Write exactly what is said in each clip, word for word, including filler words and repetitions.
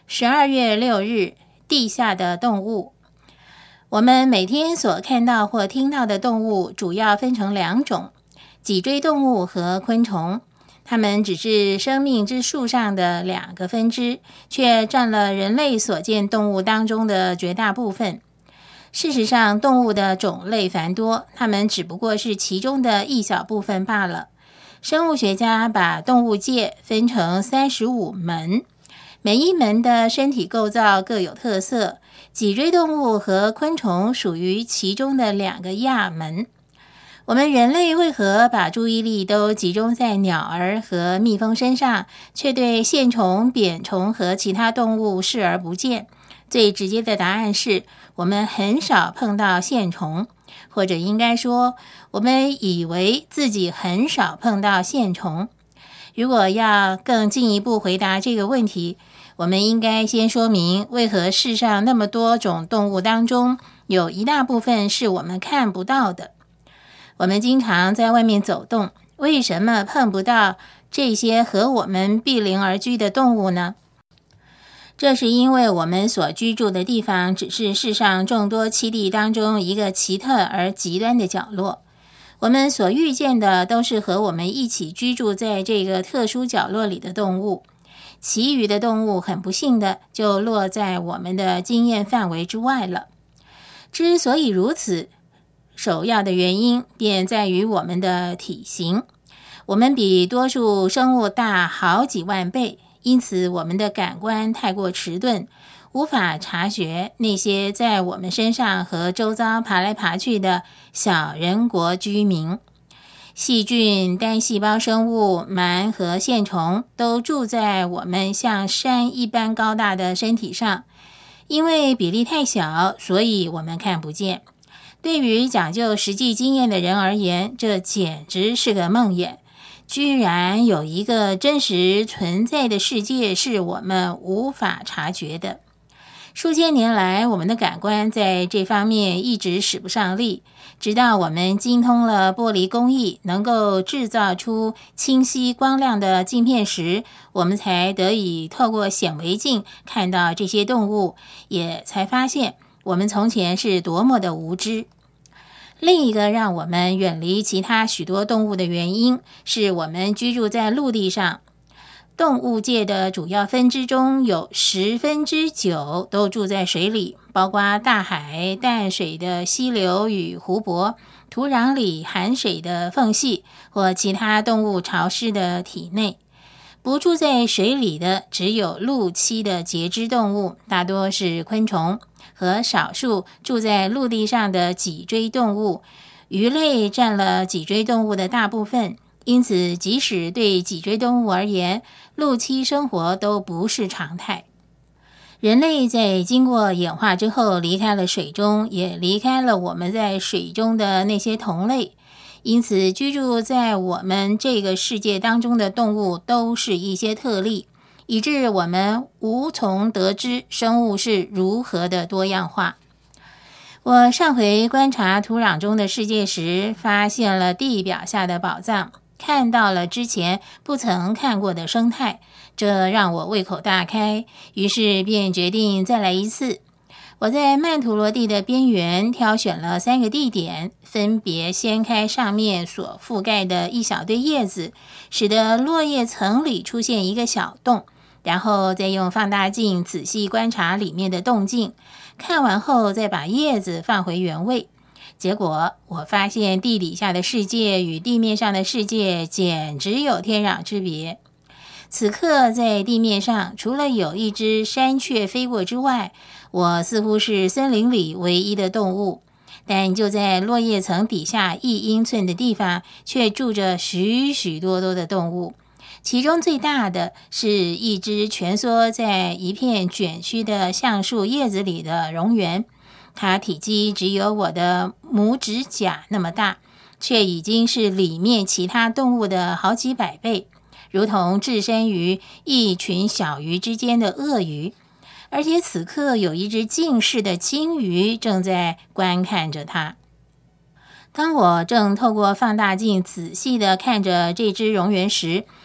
十二月六日，地下的动物。我们每天所看到或听到的动物主要分成两种，脊椎动物和昆虫。它们只是生命之树上的两个分支，却占了人类所见动物当中的绝大部分。事实上，动物的种类繁多，它们只不过是其中的一小部分罢了。生物学家把动物界分成三十五门，每一门的身体构造各有特色，脊椎动物和昆虫属于其中的两个亚门。我们人类为何把注意力都集中在鸟儿和蜜蜂身上，却对线虫、扁虫和其他动物视而不见？最直接的答案是，我们很少碰到线虫，或者应该说，我们以为自己很少碰到线虫。如果要更进一步回答这个问题，我们应该先说明为何世上那么多种动物当中，有一大部分是我们看不到的。我们经常在外面走动，为什么碰不到这些和我们毗邻而居的动物呢？这是因为我们所居住的地方只是世上众多栖地当中一个奇特而极端的角落。我们所遇见的都是和我们一起居住在这个特殊角落里的动物，其余的动物很不幸的就落在我们的经验范围之外了。之所以如此，首要的原因便在于我们的体型。我们比多数生物大好几万倍，因此我们的感官太过迟钝，无法察觉那些在我们身上和周遭爬来爬去的小人国居民。细菌、单细胞生物、螨和线虫都住在我们像山一般高大的身体上，因为比例太小，所以我们看不见。对于讲究实际经验的人而言，这简直是个梦魇。居然有一个真实存在的世界是我们无法察觉的。数千年来，我们的感官在这方面一直使不上力，直到我们精通了玻璃工艺，能够制造出清晰光亮的镜片时，我们才得以透过显微镜看到这些动物，也才发现我们从前是多么的无知。另一个让我们远离其他许多动物的原因，是我们居住在陆地上。动物界的主要分支中有十分之九都住在水里，包括大海、淡水的溪流与湖泊、土壤里含水的缝隙或其他动物潮湿的体内。不住在水里的只有陆栖的节肢动物，大多是昆虫，和少数住在陆地上的脊椎动物。鱼类占了脊椎动物的大部分，因此即使对脊椎动物而言，陆栖生活都不是常态。人类在经过演化之后离开了水中，也离开了我们在水中的那些同类，因此居住在我们这个世界当中的动物都是一些特例，以致我们无从得知生物是如何的多样化。我上回观察土壤中的世界时，发现了地表下的宝藏，看到了之前不曾看过的生态，这让我胃口大开，于是便决定再来一次。我在曼陀罗地的边缘挑选了三个地点，分别掀开上面所覆盖的一小堆叶子，使得落叶层里出现一个小洞，然后再用放大镜仔细观察里面的动静，看完后再把叶子放回原位。结果我发现地底下的世界与地面上的世界简直有天壤之别。此刻在地面上，除了有一只山雀飞过之外，我似乎是森林里唯一的动物。但就在落叶层底下一英寸的地方，却住着许许多多的动物。其中最大的是一只蜷缩在一片卷曲的橡树叶子里的蝾螈，它体积只有我的拇指甲那么大，却已经是里面其他动物的好几百倍，如同置身于一群小鱼之间的鳄鱼。而且此刻有一只近视的鲸鱼正在观看着它。当我正透过放大镜仔细地看着这只蝾螈时，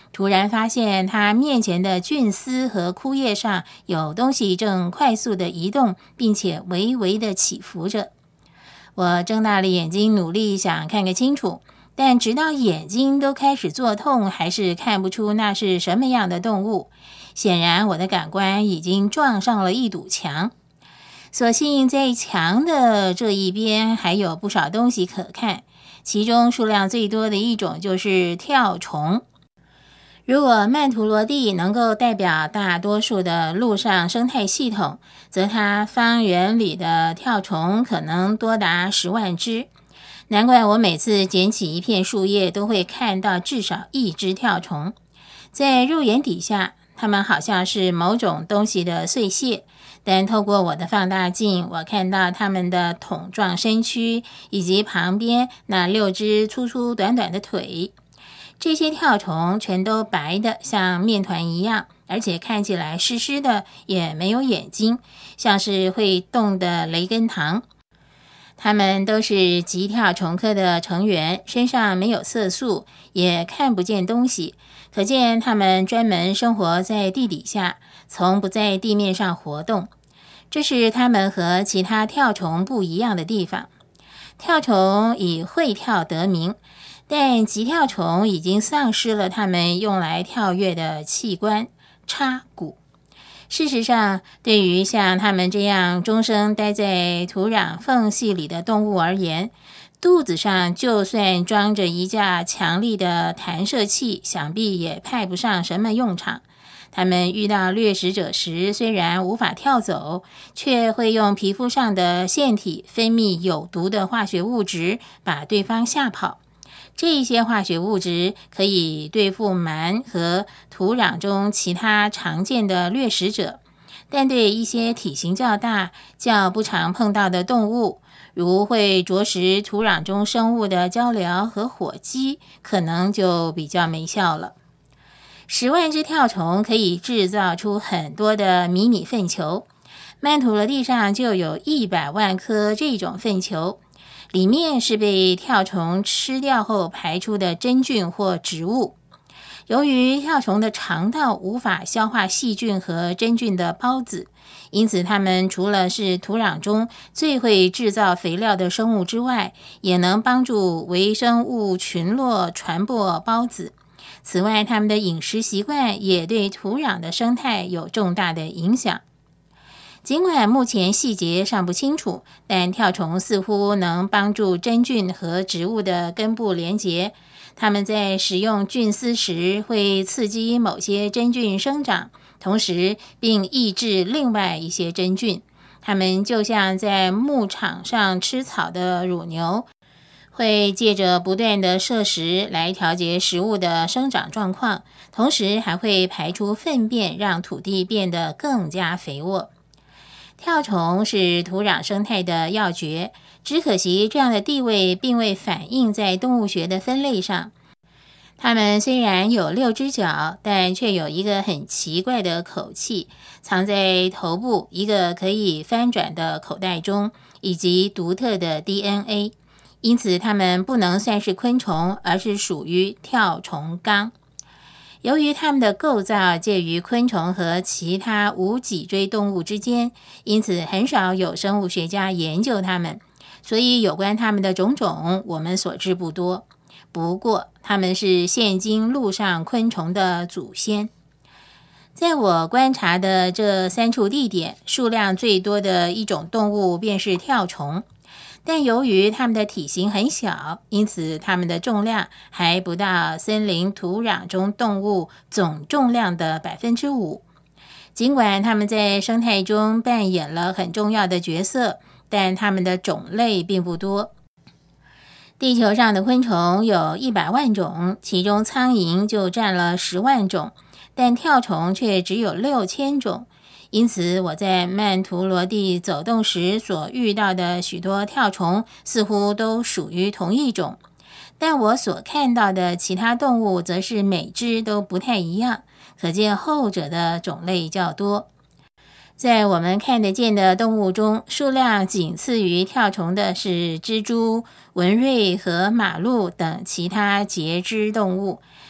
突然发现他面前的菌丝和枯叶上有东西正快速的移动，并且微微的起伏着。我睁大了眼睛，努力想看个清楚，但直到眼睛都开始作痛，还是看不出那是什么样的动物。显然我的感官已经撞上了一堵墙。所幸在墙的这一边还有不少东西可看，其中数量最多的一种就是跳虫。如果曼陀罗地能够代表大多数的陆上生态系统，则它方圆里的跳虫可能多达十万只。难怪我每次捡起一片树叶都会看到至少一只跳虫。在肉眼底下，它们好像是某种东西的碎屑，但透过我的放大镜，我看到它们的桶状身躯以及旁边那六只粗粗短短的腿。这些跳虫全都白的像面团一样，而且看起来湿湿的，也没有眼睛，像是会动的雷根糖。它们都是棘跳虫科的成员，身上没有色素，也看不见东西，可见它们专门生活在地底下，从不在地面上活动。这是它们和其他跳虫不一样的地方。跳虫以会跳得名，但棘跳虫已经丧失了它们用来跳跃的器官——叉骨。事实上，对于像它们这样终生待在土壤缝隙里的动物而言，肚子上就算装着一架强力的弹射器，想必也派不上什么用场。它们遇到掠食者时，虽然无法跳走，却会用皮肤上的腺体分泌有毒的化学物质，把对方吓跑。这些化学物质可以对付螨和土壤中其他常见的掠食者，但对一些体型较大、较不常碰到的动物，如会啄食土壤中生物的鹪鹩和火鸡，可能就比较没效了。十万只跳虫可以制造出很多的迷你粪球，曼陀罗地上就有一百万颗这种粪球，里面是被跳虫吃掉后排出的真菌或植物。由于跳虫的肠道无法消化细菌和真菌的孢子，因此它们除了是土壤中最会制造肥料的生物之外，也能帮助微生物群落传播孢子。此外，它们的饮食习惯也对土壤的生态有重大的影响。尽管目前细节尚不清楚，但跳虫似乎能帮助真菌和植物的根部连结。它们在使用菌丝时会刺激某些真菌生长，同时并抑制另外一些真菌。它们就像在牧场上吃草的乳牛，会借着不断的摄食来调节食物的生长状况，同时还会排出粪便，让土地变得更加肥沃。跳虫是土壤生态的要诀，只可惜这样的地位并未反映在动物学的分类上。它们虽然有六只脚，但却有一个很奇怪的口器，藏在头部一个可以翻转的口袋中，以及独特的 D N A。因此它们不能算是昆虫，而是属于跳虫纲。由于它们的构造介于昆虫和其他无脊椎动物之间，因此很少有生物学家研究它们，所以有关它们的种种我们所知不多。不过它们是现今陆上昆虫的祖先。在我观察的这三处地点，数量最多的一种动物便是跳虫。但由于它们的体型很小，因此它们的重量还不到森林土壤中动物总重量的百分之五。尽管它们在生态中扮演了很重要的角色，但它们的种类并不多。地球上的昆虫有一百万种，其中苍蝇就占了十万种，但跳虫却只有六千种。因此我在曼陀罗地走动时所遇到的许多跳虫似乎都属于同一种，但我所看到的其他动物则是每只都不太一样，可见后者的种类较多。在我们看得见的动物中，数量仅次于跳虫的是蜘蛛、蚊蚋和马鹿等其他节肢动物，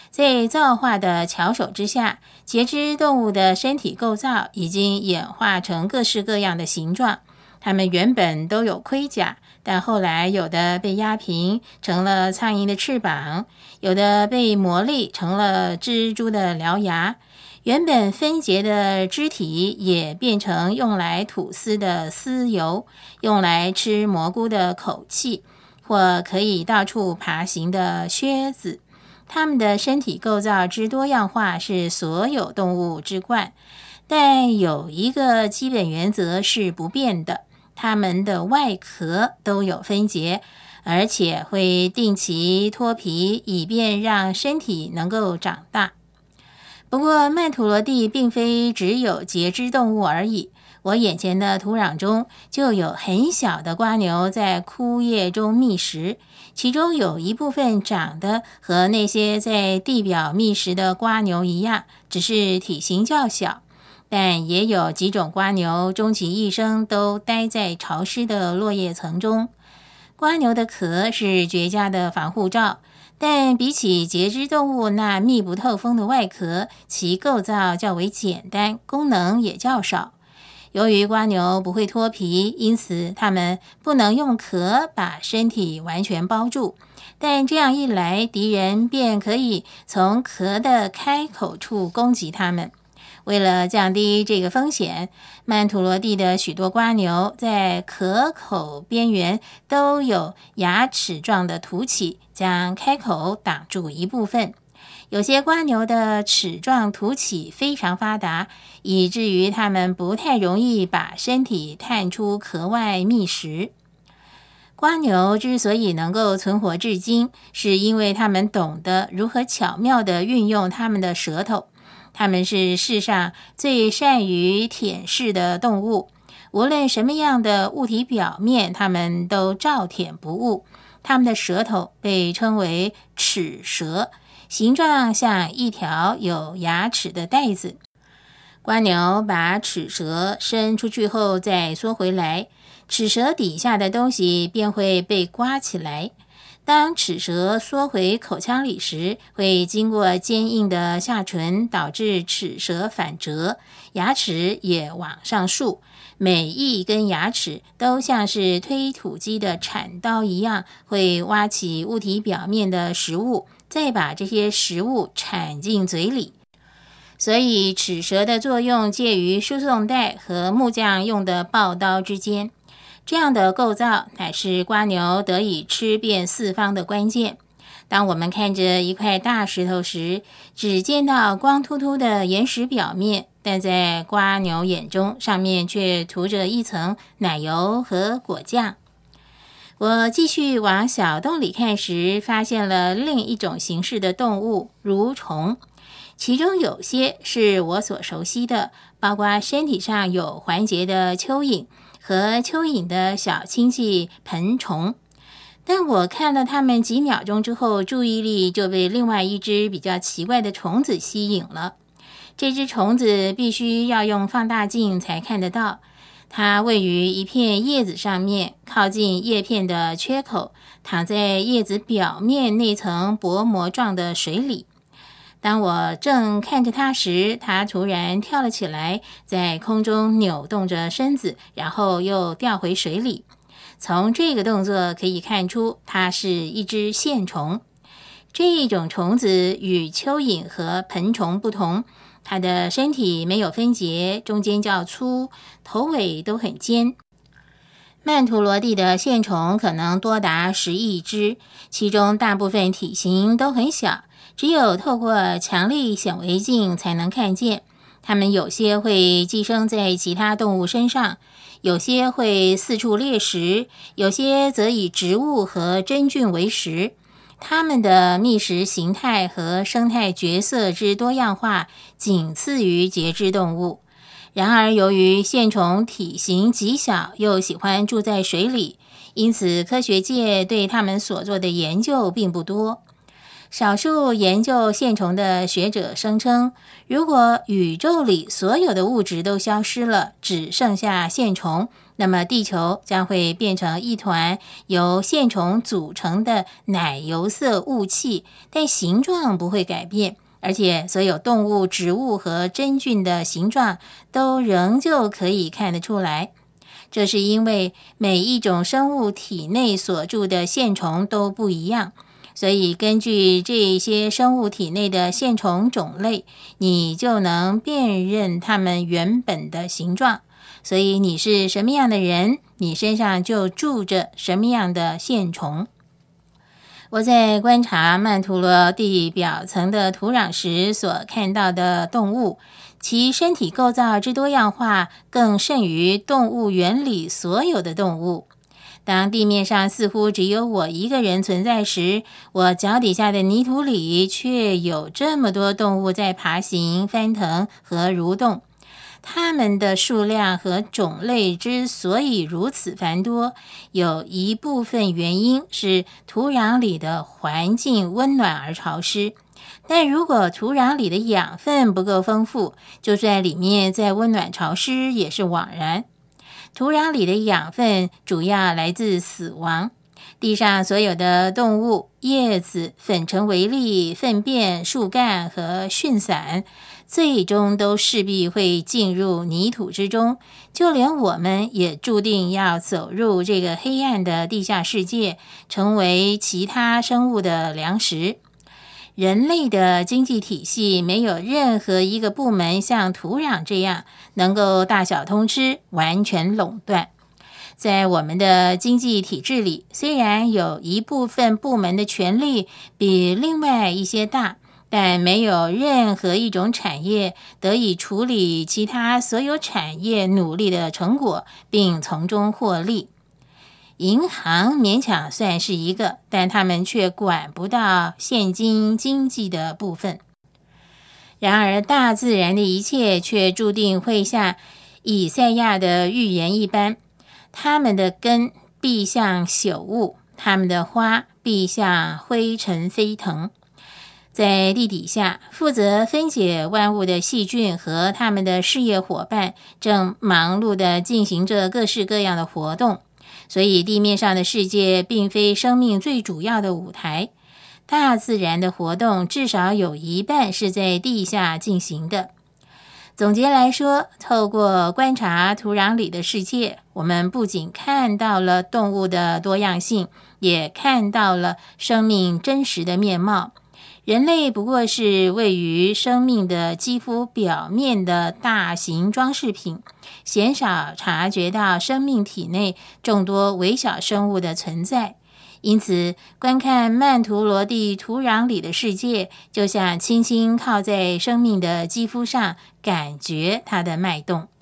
在造化的巧手之下，节肢动物的身体构造已经演化成各式各样的形状。它们原本都有盔甲，但后来有的被压平，成了苍蝇的翅膀；有的被磨砺，成了蜘蛛的獠牙。原本分节的肢体也变成用来吐丝的丝油，用来吃蘑菇的口器，或可以到处爬行的靴子。它们的身体构造之多样化是所有动物之冠，但有一个基本原则是不变的，它们的外壳都有分节，而且会定期脱皮，以便让身体能够长大。不过曼陀罗地并非只有节肢动物而已，我眼前的土壤中就有很小的蝸牛在枯叶中觅食，其中有一部分长得和那些在地表觅食的蝸牛一样，只是体型较小。但也有几种蝸牛终其一生都待在潮湿的落叶层中。蝸牛的壳是绝佳的防护罩，但比起节肢动物那密不透风的外壳，其构造较为简单，功能也较少。由于蝸牛不会脱皮，因此它们不能用壳把身体完全包住，但这样一来，敌人便可以从壳的开口处攻击它们。为了降低这个风险，曼陀罗地的许多蝸牛在壳口边缘都有牙齿状的凸起，将开口挡住一部分。有些蝸牛的齿状凸起非常发达，以至于它们不太容易把身体探出壳外觅食。蝸牛之所以能够存活至今，是因为它们懂得如何巧妙地运用它们的舌头。它们是世上最善于舔舐的动物，无论什么样的物体表面，它们都照舔不误。它们的舌头被称为齿舌，形状像一条有牙齿的带子。蝸牛把齿舌伸出去后再缩回来，齿舌底下的东西便会被刮起来。当齿舌缩回口腔里时，会经过坚硬的下唇，导致齿舌反折，牙齿也往上竖。每一根牙齿都像是推土机的铲刀一样，会挖起物体表面的食物，再把这些食物铲进嘴里。所以齿舌的作用介于输送带和木匠用的刨刀之间。这样的构造乃是蝸牛得以吃遍四方的关键。当我们看着一块大石头时，只见到光秃秃的岩石表面，但在蝸牛眼中，上面却涂着一层奶油和果酱。我继续往小洞里看时，发现了另一种形式的动物——蠕虫。其中有些是我所熟悉的，包括身体上有环节的蚯蚓和蚯蚓的小亲戚盆虫。但我看了它们几秒钟之后，注意力就被另外一只比较奇怪的虫子吸引了。这只虫子必须要用放大镜才看得到，它位于一片叶子上面，靠近叶片的缺口，躺在叶子表面那层薄膜状的水里。当我正看着它时，它突然跳了起来，在空中扭动着身子，然后又掉回水里。从这个动作可以看出，它是一只线虫。这种虫子与蚯蚓和盆虫不同，它的身体没有分节，中间较粗，头尾都很尖。曼陀罗地的线虫可能多达十亿只，其中大部分体型都很小，只有透过强力显微镜才能看见。它们有些会寄生在其他动物身上，有些会四处猎食，有些则以植物和真菌为食。它们的觅食形态和生态角色之多样化，仅次于节肢动物。然而，由于线虫体型极小，又喜欢住在水里，因此科学界对它们所做的研究并不多。少数研究线虫的学者声称，如果宇宙里所有的物质都消失了，只剩下线虫， 那么地球将会变成一团由线虫组成的奶油色雾气，但形状不会改变，而且所有动物、植物和真菌的形状都仍旧可以看得出来。这是因为每一种生物体内所住的线虫都不一样，所以根据这些生物体内的线虫种类，你就能辨认它们原本的形状。所以你是什么样的人，你身上就住着什么样的线虫。我在观察曼陀罗地表层的土壤时所看到的动物，其身体构造之多样化更胜于动物园里所有的动物。当地面上似乎只有我一个人存在时，我脚底下的泥土里却有这么多动物在爬行、翻腾和蠕动。它们的数量和种类之所以如此繁多，有一部分原因是土壤里的环境温暖而潮湿。但如果土壤里的养分不够丰富，就算里面再温暖潮湿也是枉然。土壤里的养分主要来自死亡。地上所有的动物、叶子、粉尘微粒、粪便、树干和蕈散，最终都势必会进入泥土之中。就连我们也注定要走入这个黑暗的地下世界，成为其他生物的粮食。人类的经济体系没有任何一个部门像土壤这样能够大小通吃，完全垄断。在我们的经济体制里，虽然有一部分部门的权力比另外一些大，但没有任何一种产业得以处理其他所有产业努力的成果，并从中获利。银行勉强算是一个，但他们却管不到现金经济的部分。然而大自然的一切却注定会像以赛亚的预言一般，它们的根必像朽物，它们的花必像灰尘飞腾。在地底下，负责分解万物的细菌和他们的事业伙伴正忙碌地进行着各式各样的活动，所以地面上的世界并非生命最主要的舞台。大自然的活动至少有一半是在地下进行的。总结来说，透过观察土壤里的世界，我们不仅看到了动物的多样性，也看到了生命真实的面貌。人类不过是位于生命的肌肤表面的大型装饰品，鲜少察觉到生命体内众多微小生物的存在。因此，观看曼陀罗地土壤里的世界，就像轻轻靠在生命的肌肤上，感觉它的脉动。